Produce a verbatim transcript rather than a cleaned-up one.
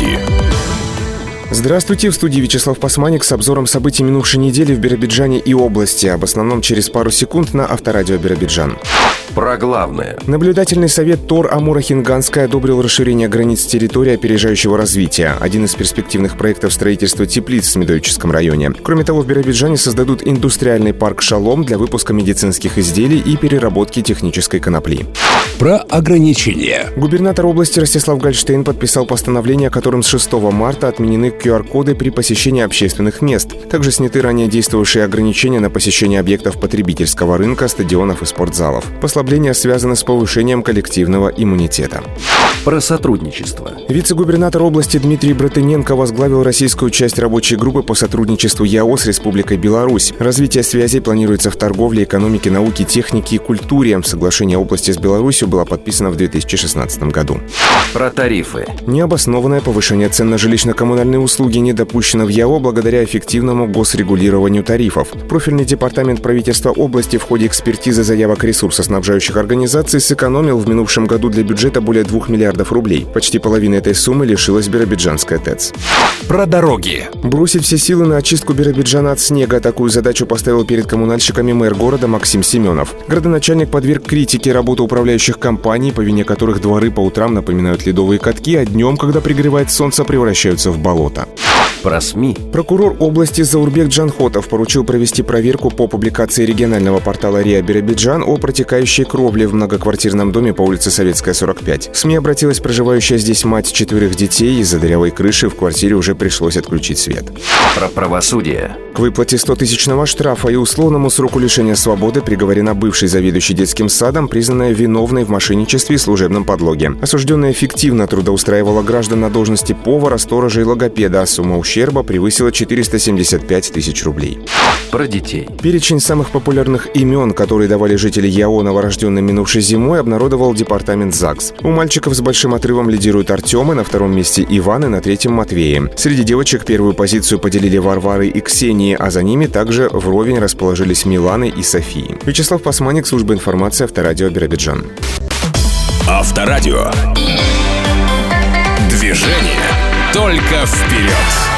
Новости. Здравствуйте, в студии Вячеслав Пасманик с обзором событий минувшей недели в Биробиджане и области. Об основном через пару секунд на Авторадио Биробиджан. Про главное. Наблюдательный совет ТОР Амуро-Хинганская одобрил расширение границ территории опережающего развития. Один из перспективных проектов строительства теплиц в Смедовическом районе. Кроме того, в Биробиджане создадут индустриальный парк «Шалом» для выпуска медицинских изделий и переработки технической конопли. Про ограничения. Губернатор области Ростислав Гольштейн подписал постановление, которым с шестого марта отменены ку ар-коды при посещении общественных мест. Также сняты ранее действовавшие ограничения на посещение объектов потребительского рынка, стадионов и спортзалов. Послабления связаны с повышением коллективного иммунитета. Про сотрудничество. Вице-губернатор области Дмитрий Братыненко возглавил российскую часть рабочей группы по сотрудничеству ЯО с Республикой Беларусь. Развитие связей планируется в торговле, экономике, науке, технике и культуре. Соглашение области с Беларусью было подписано в две тысячи шестнадцатом году. Про тарифы. Необоснованное повышение цен на жилищно-коммунальные услуги не допущено в ЯО благодаря эффективному госрегулированию тарифов. Профильный департамент правительства области в ходе экспертизы заявок ресурсоснабжающих организаций сэкономил в минувшем году для бюджета более двух миллиардов рублей. Почти половины этой суммы лишилась Биробиджанская ТЭЦ. Про дороги. Бросить все силы на очистку Биробиджана от снега. Такую задачу поставил перед коммунальщиками мэр города Максим Семенов. Градоначальник подверг критике работу управляющих компаний, по вине которых дворы по утрам напоминают ледовые катки, а днем, когда пригревает солнце, превращаются в болото. Про СМИ. Прокурор области Заурбек Джанхотов поручил провести проверку по публикации регионального портала РИА Биробиджан о протекающей кровле в многоквартирном доме по улице Советская, сорок пять. В СМИ обратилась проживающая здесь мать четверых детей. Из-за дырявой крыши в квартире уже пришлось отключить свет. Про правосудие. К выплате стотысячного штрафа и условному сроку лишения свободы приговорена бывший заведующий детским садом, признанная виновной в мошенничестве и служебном подлоге. Осужденная фиктивно трудоустраивала граждан на должности повара, сторожа и логопеда, а сумма ущерба превысила четыреста семьдесят пять тысяч рублей. Про детей. Перечень самых популярных имен, которые давали жители ЯО новорожденным минувшей зимой, обнародовал департамент ЗАГС. У мальчиков с большим отрывом лидируют Артемы, на втором месте Иван и на третьем Матвеи. Среди девочек первую позицию поделили Варвары и Ксении, а за ними также вровень расположились Миланы и Софии. Вячеслав Пасманик, служба информации, Авторадио Биробиджан. Авторадио. Движение только вперед.